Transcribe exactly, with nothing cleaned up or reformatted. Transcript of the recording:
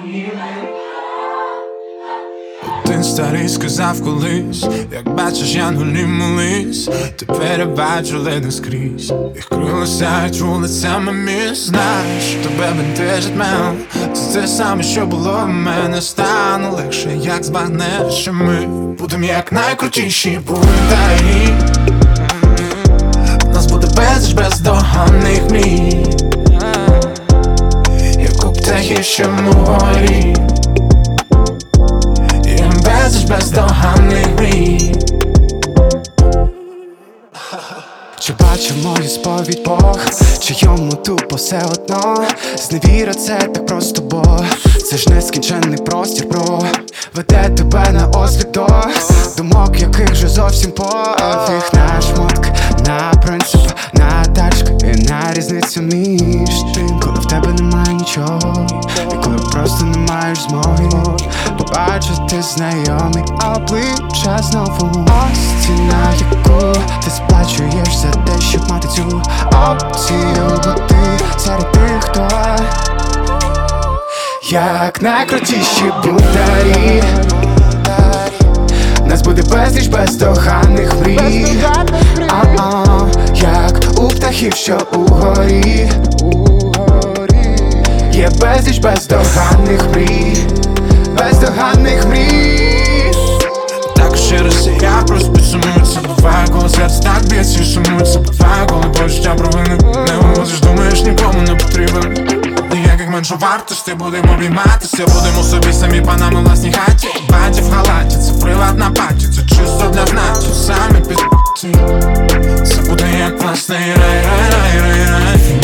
Один старий сказав колись: як бачиш, янголів молись. Тепер я бачу ледь скрізь. Їх крила сяють вулицями міст. Знаєш, тебе бентежить мел. Це те саме, що було в мене. Стане легше, як збагнеш, що ми будем як найкрутіші бунтарі. В нас буде безліч бездоганних мрій, як у птахів, що в горі. Безліч бездоганних мрій. Чи бачив мою сповідь Бог, чи йому тупо все одно? Зневіра це так просто, бо це ж нескінченний простір, бро. Веде тебе на осліп до думок, яких же зовсім пофіг. На шмотк, на принцип, на тачки і на різницю між тим, коли в тебе немає нічого, і коли просто не маєш змоги побачити знайомі обличчя знову. Ось ціна, яку ти сплачуєш за те, щоб мати цю опцію бути серед тих, хто як найкрутіші бунтарі. Нас буде безліч бездоганних мрій, а-а, як у птахів, що угорі. Є безліч бездоганних мрій, бездоганних мрій. Так ще раз я просто підсумуюся. Буває, коли серце так б'ється і сумується. Буває, коли почуття провини не вивозиш, думаєш, нікому не потрібен. Ніяких меншовартостей, будемо обійматися. Будемо собі самі панами в власній хаті. Баті в халаті, це приватна паті. Це чисто для знатів, самі пізд**ті. Це буде як власний рай, рай, рай, рай, рай.